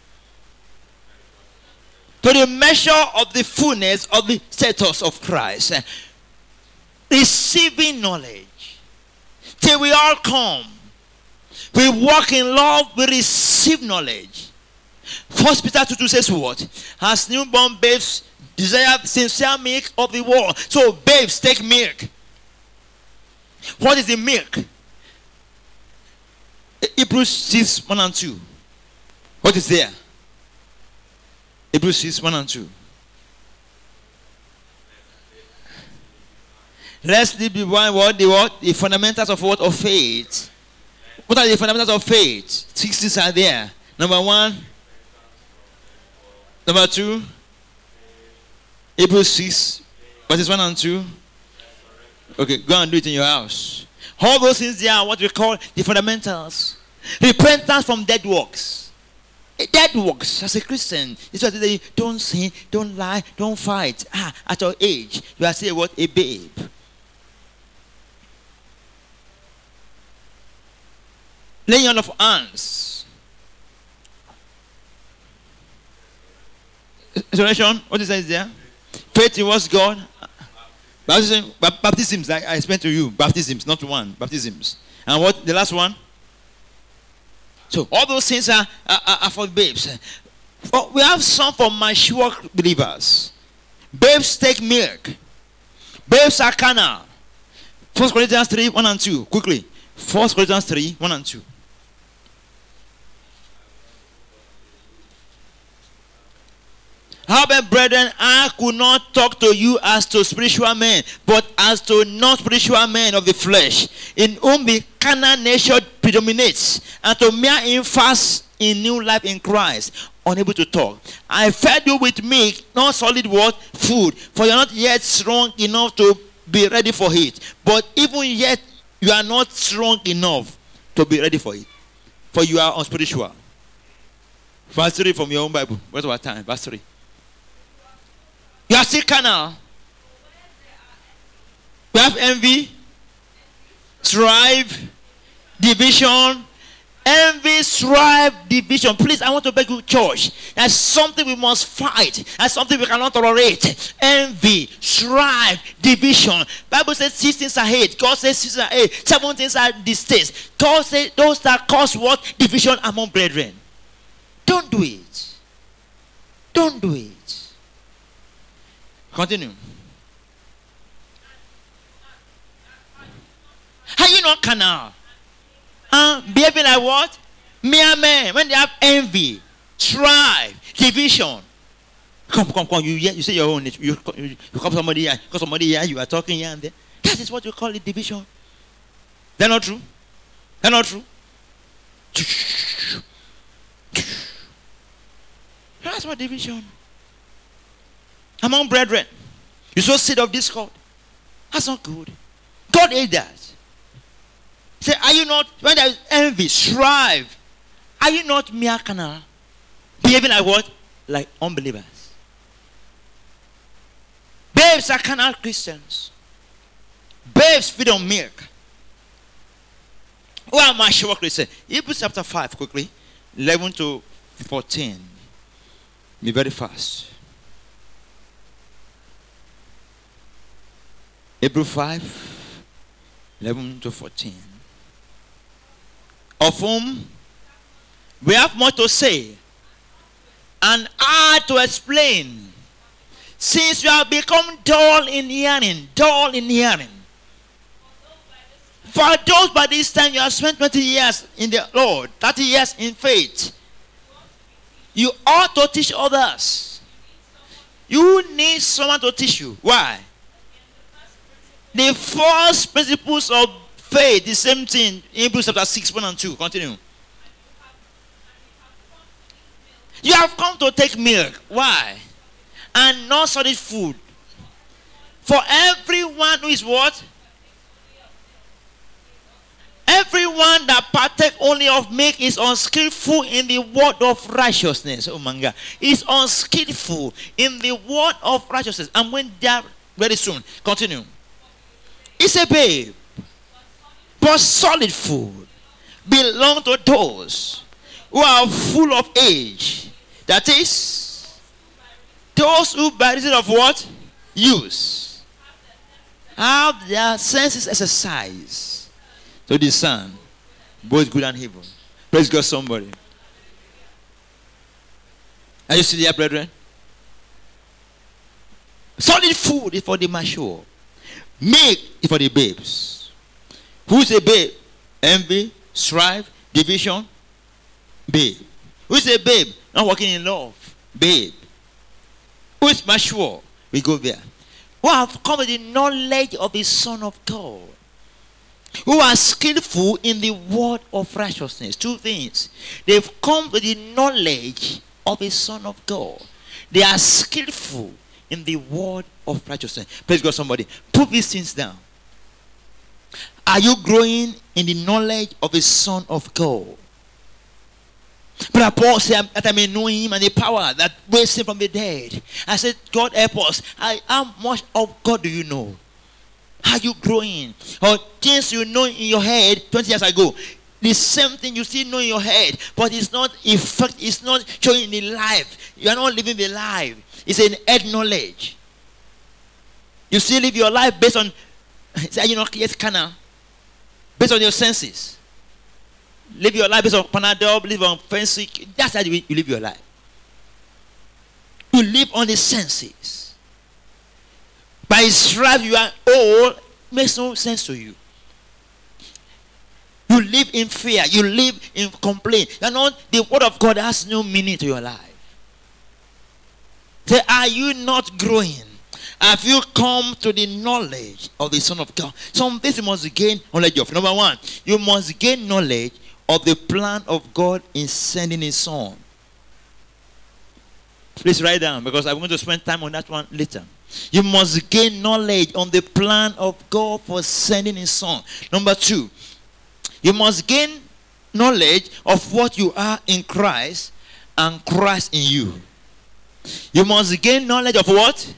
To the measure of the fullness of the status of Christ. Receiving knowledge. Till we all come. We walk in love. We receive knowledge. First Peter two two says what? As newborn babes desire sincere milk of the world. So babes, take milk. What is the milk? Hebrews six one and two. What is there? Hebrews six one and two. Let's leave the one word, the what? The fundamentals of what? Of faith. What are the fundamentals of faith? Six things are there. Number one. Number two. Hebrews six, verses one and two. Okay, go and do it in your house. All those things there are what we call the fundamentals. Repentance from dead works. Dead works as a Christian. It's what they don't sin, don't lie, don't fight. Ah, at your age, you are still what? A babe. Laying on of hands. Resurrection, what it says there? Faith towards God. Baptism, baptisms, I, I explained to you. Baptisms, not one. Baptisms. And what? The last one? So, all those things are, are, are for babes. But we have some for mature believers. Babes take milk. Babes are carnal. First Corinthians three, one and two. Quickly. First Corinthians three, one and two. However, brethren, I could not talk to you as to spiritual men, but as to non-spiritual men of the flesh, in whom the carnal nature predominates, and to mere infants in new life in Christ, unable to talk. I fed you with milk, not solid word, food, for you are not yet strong enough to be ready for it. But even yet, you are not strong enough to be ready for it, for you are unspiritual. Verse three from your own Bible. What's our time? Verse three. You are still carnal. You have envy, strife, division, Envy, strife, division. Please, I want to beg you, church. That's something we must fight. That's something we cannot tolerate. Envy, strife, division. Bible says six things are hate. God says six things are hate. Seven things are distaste. God says those that cause what? Division among brethren. Don't do it. Don't do it. Continue. Are you not carnal? Uh, behaving like what? Mere men. When they have envy, strife, division. Come, come, come. You, you say your own. You, you, you come somebody here. Come somebody here. You are talking here and there. That is what you call it, division. They're not true. They're not true. That's what division. Among brethren. You sow seed of discord. That's not good. God hates that. Say, are you not, when there is envy, strive, are you not mere carnal? Behaving like what? Like unbelievers. Babes are carnal Christians. Babes feed on milk. Who are my sure Christians? Hebrews chapter five, quickly. eleven to fourteen. Be very fast. Hebrews five, eleven to fourteen. Of whom we have more to say and hard to explain, since you have become dull in hearing, dull in hearing. For those by this time you have spent twenty years in the Lord, thirty years in faith, you ought to teach others. You need someone to teach you. Why? The first principles of faith, the same thing. Hebrews chapter six, one and two. Continue. You have come to take milk. Why? And not solid food. For everyone who is what? Everyone that partake only of milk is unskillful in the word of righteousness. Oh my God. Is unskillful in the word of righteousness. And when they are very soon. Continue. It's a babe. But solid food belong to those who are full of age. That is, those who by reason of what? Use. Have their senses exercised to discern both good and evil. Praise God, somebody. Are you still there, brethren? Solid food is for the mature. Milk is for the babes. Who's a babe? Envy, strife, division. Babe. Who's a babe? Not walking in love. Babe. Who is mature? We go there. Who have come to the knowledge of the Son of God. Who are skillful in the word of righteousness. Two things. They've come to the knowledge of the Son of God. They are skillful in the word of righteousness. Praise God, somebody. Put these things down. Are you growing in the knowledge of the Son of God? But Paul said that I may know him and the power that raised him from the dead. I said, God help us. I, how much of God do you know? Are you growing? Or things you know in your head twenty years ago, the same thing you still know in your head, but it's not effect, it's not showing in the life. You are not living the life. It's an head knowledge. You still live your life based on, say, you know, yes, carnal. Based on your senses. Live your life based on Panadol, live on fancy. That's how you, you live your life. You live on the senses. By strife you are old, makes no sense to you. You live in fear. You live in complaint. You know, the word of God has no meaning to your life. Say, are you not growing? Have you come to the knowledge of the Son of God? Some things you must gain knowledge of. Number one, you must gain knowledge of the plan of God in sending his Son. Please write down, because I'm going to spend time on that one later. You must gain knowledge on the plan of God for sending his Son. Number two, you must gain knowledge of what you are in Christ and Christ in you. You must gain knowledge of what?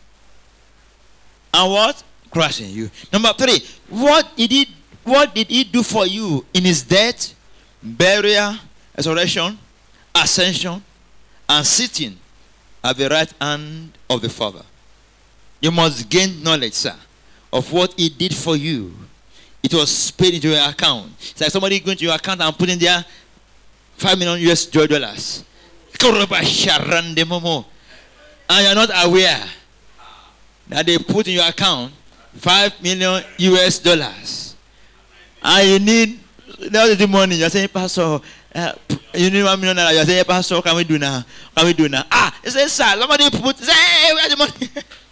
And what? Christ in you. Number three, what did he what did he do for you in his death, burial, resurrection, ascension, and sitting at the right hand of the Father. You must gain knowledge, sir, of what he did for you. It was paid into your account. It's like somebody going to your account and putting there five million U S dollars. And you're not aware that they put in your account five million U S dollars. And you need that's the money. You're saying, Pastor, uh, you need one million dollars. You're saying, Pastor, can we do now? Can we do now? Ah, it says, sir, somebody put, say, hey, where's the money?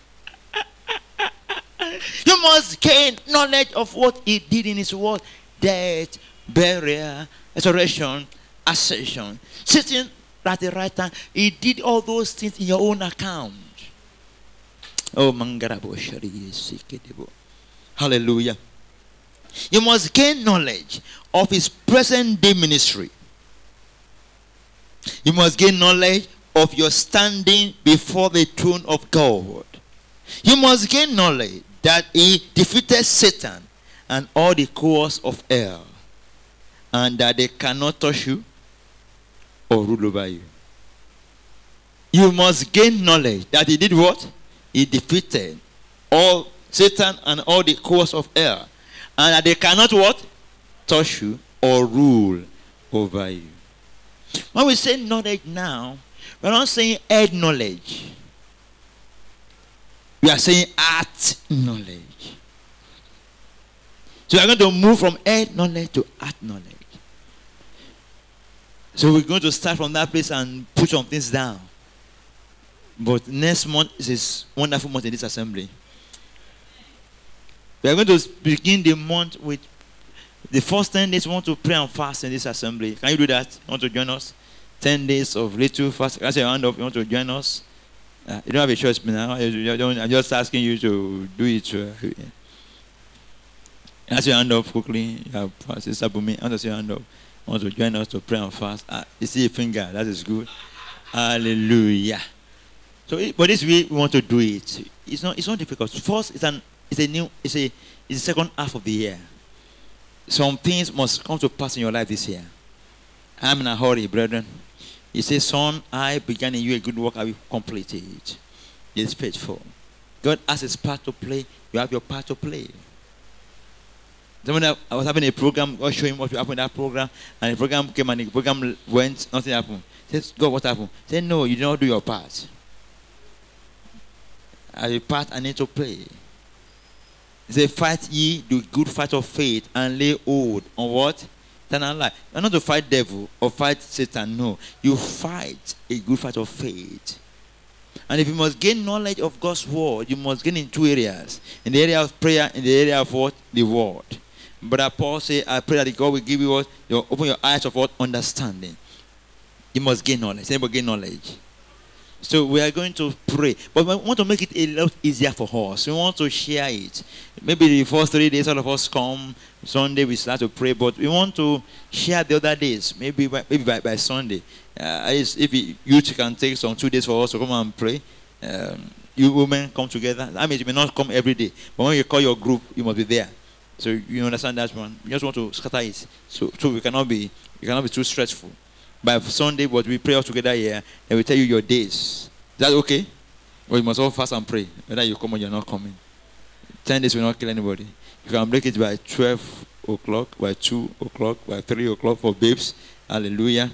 You must gain knowledge of what he did in his word. Death, burial, resurrection, ascension. Sitting at the right hand. He did all those things in your own account. Oh, mangarabo shari. Hallelujah. You must gain knowledge of his present day ministry. You must gain knowledge of your standing before the throne of God. You must gain knowledge that he defeated Satan and all the cohorts of hell, and that they cannot touch you or rule over you. You must gain knowledge that he did what? He defeated all Satan and all the cohorts of hell, and that they cannot what? Touch you or rule over you. When we say knowledge now, we're not saying head knowledge. We are saying art knowledge. So we are going to move from head knowledge to art knowledge. So we're going to start from that place and put some things down. But next month is a wonderful month in this assembly. We are going to begin the month with the first ten days. We want to pray and fast in this assembly. Can you do that? You want to join us? ten days of little fast. That's your hand up. You want to join us? Uh, you don't have a choice now. I'm just asking you to do it. Uh, That's your hand up quickly. You have Sister Bumi. That's your hand up. I want to join us to pray and fast. Uh, you see a finger. That is good. Hallelujah. So, it, but this way we want to do it. It's not. It's not difficult. First, it's an. It's a new. It's a. It's the second half of the year. Some things must come to pass in your life this year. I'm in a hurry, brethren. He says, son, I began in you a good work, I will complete it. He is faithful. God has his part to play. You have your part to play. Someone, I was having a program, God showing what will happen in that program, and the program came and the program went, nothing happened. He says, God, what happened? He said, no, you did not do your part. I have a part I need to play. He said, fight ye the good fight of faith and lay hold on what? Eternal life. You're not to fight devil or fight Satan. No. You fight a good fight of faith. And if you must gain knowledge of God's word, you must gain in two areas. In the area of prayer, in the area of what? The word. But Paul said, I pray that God will give you what? You open your eyes of what? Understanding. You must gain knowledge. Anybody gain knowledge? So we are going to pray. But we want to make it a lot easier for us. We want to share it. Maybe the first three days all of us come. Sunday we start to pray. But we want to share the other days. Maybe by, maybe by, by Sunday. Uh, if you can take some two days for us to come and pray. Um, you women come together. I mean, you may not come every day. But when you call your group, you must be there. So you understand that one. We just want to scatter it. So, so we cannot be, we cannot be too stressful. By Sunday, but we pray all together here, and we tell you your days. Is that okay? Or you must all fast and pray, whether you come or you're not coming. Ten days will not kill anybody. You can break it by twelve o'clock, by two o'clock, by three o'clock for babes. Hallelujah.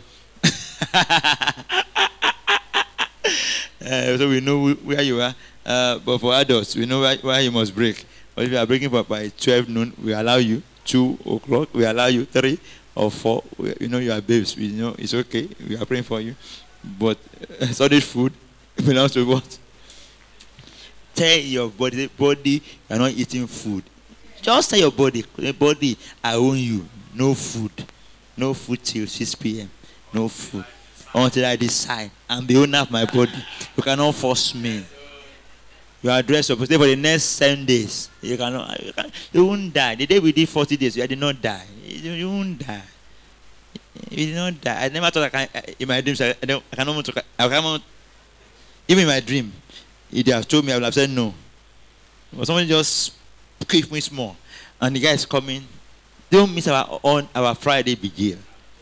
uh, so we know where you are. Uh, but for adults, we know where, where you must break. But if you are breaking by twelve noon, we allow you. two o'clock, we allow you. three or four, you know you are babes, we know it's okay, we are praying for you. But uh, solid food belongs to what? Tell your body, body, you are not eating food. Just tell your body, body, I own you. No food. No food till six p.m. No food. Until I decide I'm the owner of my body. You cannot force me. You are dressed up. For the next seven days, you cannot. You, can, you won't die. The day we did forty days, you did not die. You, you won't die. You did not die. I never thought I can. In my dreams, I, I, don't, I cannot. I cannot. Even in my dream, if they have told me, I would have said no. But someone just keep me small, and the guy is coming. Don't miss our on our Friday vigil.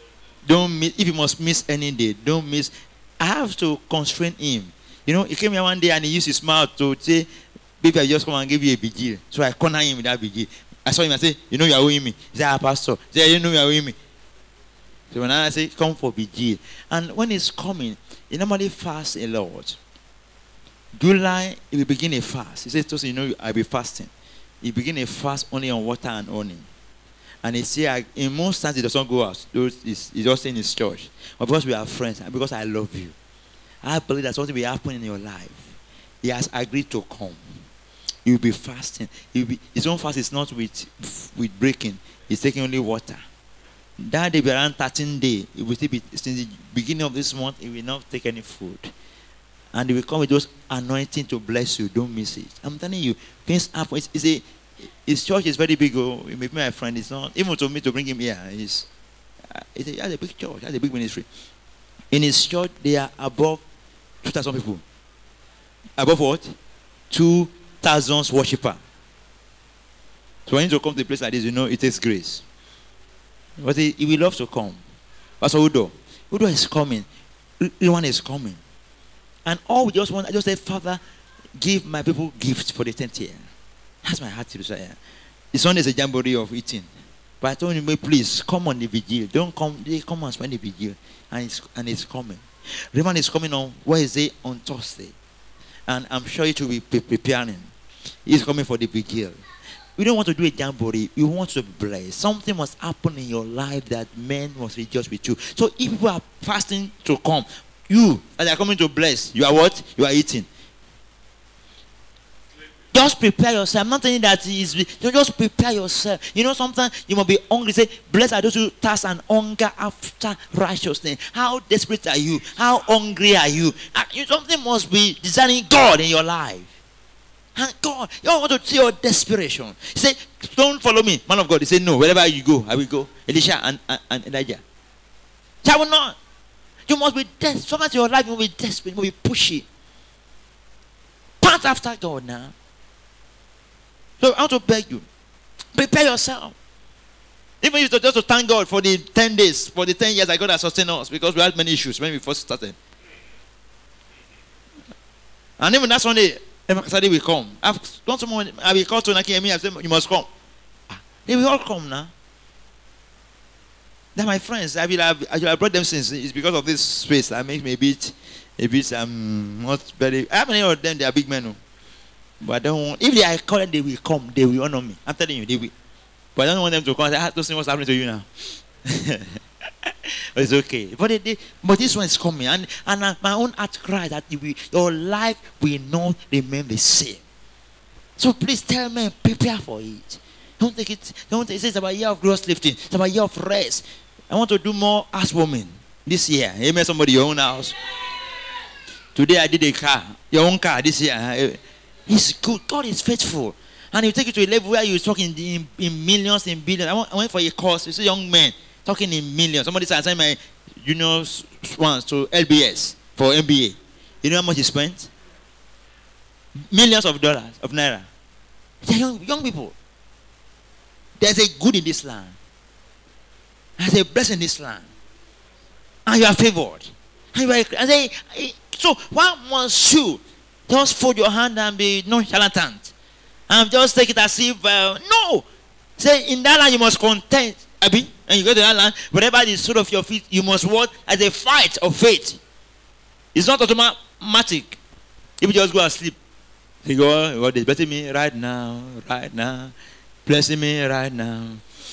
Don't miss. If you must miss any day, don't miss. I have to constrain him. You know, he came here one day and he used his mouth to say, "Baby, I just come and give you a vigil." So I corner him with that vigil. I saw him and say, "You know you are owing me." He said, "Ah, pastor." He said, "You know you are owing me." So when I say, "Come for vigil," and when he's coming, he normally fasts a lot. July, he will begin a fast. He says, "You know, I'll be fasting." He begin a fast only on water and honey. And he say, in most times he doesn't go out. He's just in his church. But because we are friends, and because I love you, I believe that something will happen in your life. He has agreed to come. He will be fasting. He will be, his own fast is not with, with breaking. He's taking only water. That day, be around thirteen days. It will still be, since the beginning of this month, he will not take any food. And he will come with those anointing to bless you. Don't miss it. I'm telling you, things happen. It's, it's a, his church is very big. Oh, maybe my friend is not even to me to bring him here. He's, uh, it's a, he has a big church. He has a big ministry. In his church, they are above two thousand people. Above what? Two thousand worshippers. So when you come to a place like this, you know it takes grace. But he, he will love to come. Pastor Udo. Udo is coming. Everyone is coming. And all we just want, I just say, Father, give my people gifts for the tenth year. That's my heart desire. This one is a jamboree of eating. But I told him, please, come on the vigil. Don't come, they come and spend the vigil. And it's, and it's coming. Raymond is coming on Wednesday, on Thursday. And I'm sure it will be preparing. He's coming for the vigil. We don't want to do a jamboree. We want to be blessed. Something must happen in your life that men must rejoice with you. So if people are fasting to come, you, and they are coming to bless, you are what? You are eating. Just prepare yourself. I'm not saying that is. Just prepare yourself. You know, sometimes you must be hungry. Say, blessed are those who thirst and hunger after righteousness. How desperate are you? How hungry are you? Something must be desiring God in your life. And God, you don't want to see your desperation. He said, don't follow me, man of God. He said, no, wherever you go, I will go. Elisha and, and, and Elijah. I will not. You must be desperate. Sometimes your life will be desperate, you will be pushy. Pant after God now. So I want to beg you, prepare yourself. Even if you just to thank God for the ten days, for the ten years that God has sustained us, because we had many issues when we first started. And even that Sunday, Saturday will come. I've done someone, I will call to Naki and me, I said, you must come. They will all come now. They're my friends. I will have, I will have brought them since. It's because of this space that makes me a bit, a bit, um, not very, I haven't heard of them, they are big men. No? But I don't want, if they are calling, they will come, they will honor me. I'm telling you, they will. But I don't want them to come and say, ah, don't see what's happening to you now. But it's okay. But, they, they, but this one is coming. And, and uh, my own heart cries that will, your life will not remain the same. So please tell me, prepare for it. Don't take it, don't take it. It's about a year of gross lifting. It's about a year of rest. I want to do more as women this year. Amen, somebody, your own house. Today I did a car. Your own car this year. It's good. God is faithful. And He'll take you to a level where you're talking in, in millions, in billions. I went, I went for a course. You see young men talking in millions. Somebody said, I sent my junior ones to L B S for M B A. You know how much he spent? Millions of dollars, of naira. They're young, young people. There's a good in this land. There's a blessing in this land. And you are favored. And you are, and they, so why must you just fold your hand and be nonchalant? And just take it as if, uh, no. Say, in that land you must content. Abi, and you go to that land, wherever the sole of your feet, you must walk as a fight of faith. It's not automatic. If you just go and sleep, you go, God is blessing me right now, right now, blessing me right now.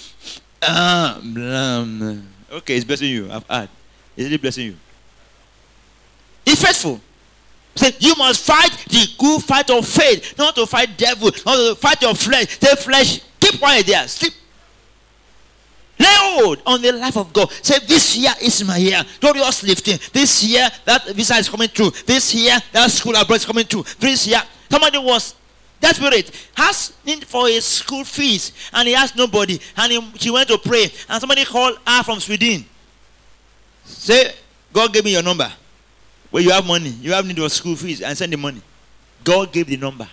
Ah, blah. Okay, it's blessing you. I've heard. Is it blessing you? He's faithful. Say, you must fight the good fight of faith, not to fight devil, not to fight your flesh. Say, flesh, keep quiet there. Sleep. Lay hold on the life of God. Say, this year is my year. Glorious lifting. This year, that visa is coming through. This year, that school abroad is coming through. This year, somebody was desperate, has need for a school fees, and he has nobody. And he, she went to pray, and somebody called her from Sweden. Say, God gave me your number. Where you have money, you have need for school fees, and send the money. God gave the number.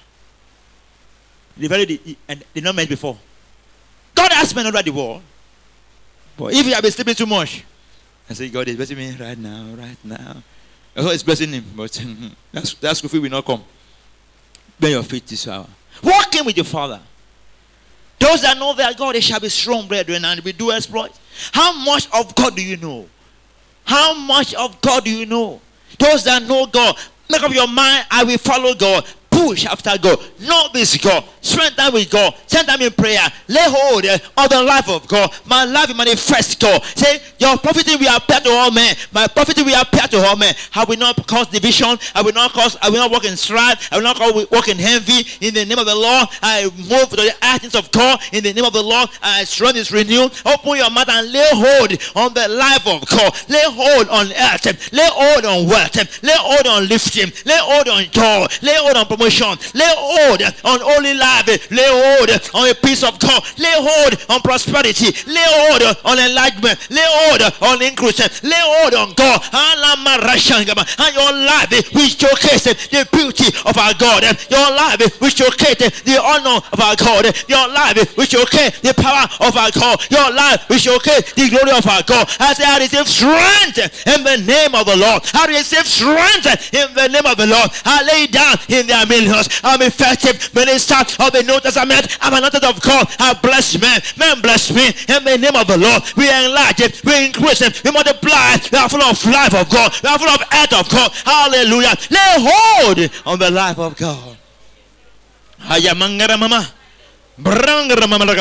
The value the, and the number is before. God has men over the world. But if you have been sleeping too much, I say, God is blessing me right now, right now. I thought it's blessing him, but that's that's school fee will not come. Bend your feet this hour. Walk in with your Father. Those that know their God, they shall be strong, brethren, and we do exploit. How much of God do you know? How much of God do you know? Those that know God, make up your mind, I will follow God. Push after God. Know this God. Spend time with God. Spend time in prayer. Lay hold of the life of God. My life will manifest God. Say, your prophecy will appear to all men. My prophecy will appear to all men. I will not cause division. I will not cause, I will not walk in strife. I will not walk in envy. In the name of the Lord, I move to the actions of God. In the name of the Lord, I strength is renewed. Open your mouth and lay hold on the life of God. Lay hold on earth. Lay hold on wealth. Lay hold on lifting. Lay hold on joy. Lay hold on promotion. Lay hold on holy life. Lay hold on a peace of God. Lay hold on prosperity. Lay hold on enlightenment. Lay hold on increase. Lay hold on God. And your life will showcase the beauty of our God. Your life will showcase the honor of our God. Your life will showcase the power of our God. Your life will showcase the glory of our God. I say, I receive strength in the name of the Lord. I receive strength in the name of the Lord. I lay down in their millions. I'm effective minister of the New Testament. I'm anointed of God. I bless men. Men bless me in the name of the Lord. We enlarge it. We increase it. We multiply it. We are full of life of God. We are full of earth of God. Hallelujah. Lay hold on the life of God.